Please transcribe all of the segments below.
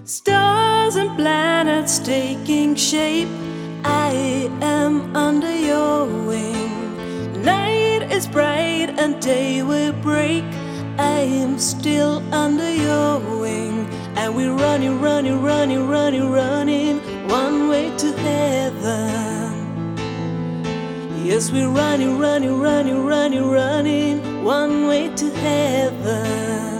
Stars and planets taking shape, I am under your wing. Night is bright and day will break, I am still under your wing. And we're running, running, running, running, running, one way to heaven. Yes, we're running, running, running, running, running, one way to heaven.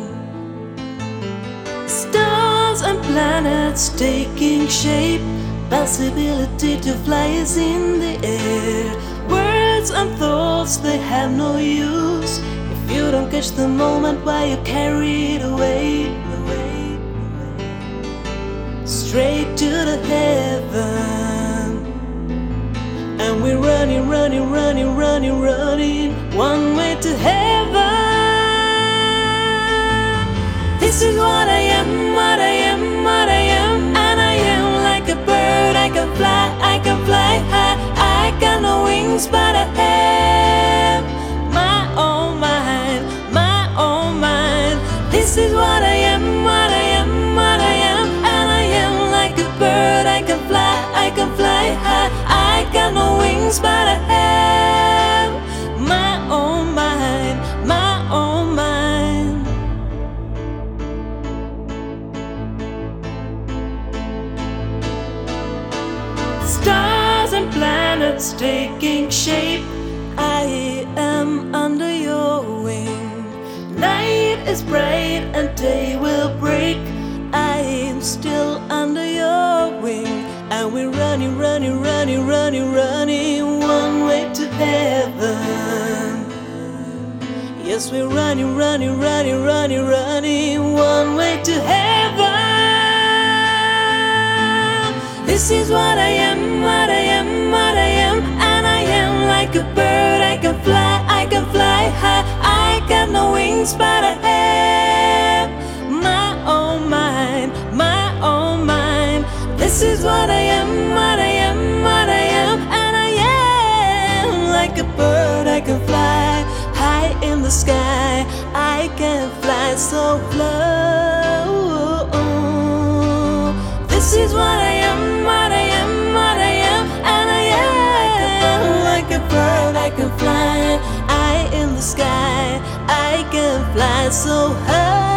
Stars and planets taking shape, possibility to fly is in the air. Words and thoughts, they have no use if you don't catch the moment while you carry it away. Straight to the heaven. And we're running, running, running, running, running, one way to heaven. This is what I am, what I am, what I am. And I am like a bird, I can fly high. I got no wings, but I have my own mind, my own mind. This is what I am, what I am, what I am. And I am like a bird, I can fly high. I got no wings, but I have my own mind, my own mind. Stars and planets taking shape, I am under your wing. Night is bright and day will break, I am still under your wing. And we're running, running, running, running, running, one way to heaven. Yes, we're running, running, running, running, running, one way to heaven. This is what I am, what I am, what I am. And I am like a bird, I can fly high. I got no wings, but I have my own mind, my own mind. This is what I am, what I am, what I am. And I am like a bird, I can fly high in the sky. I can fly so low. This is what I am, what I am, what I am. And I am like a bird, I can fly high in the sky. I can fly so high.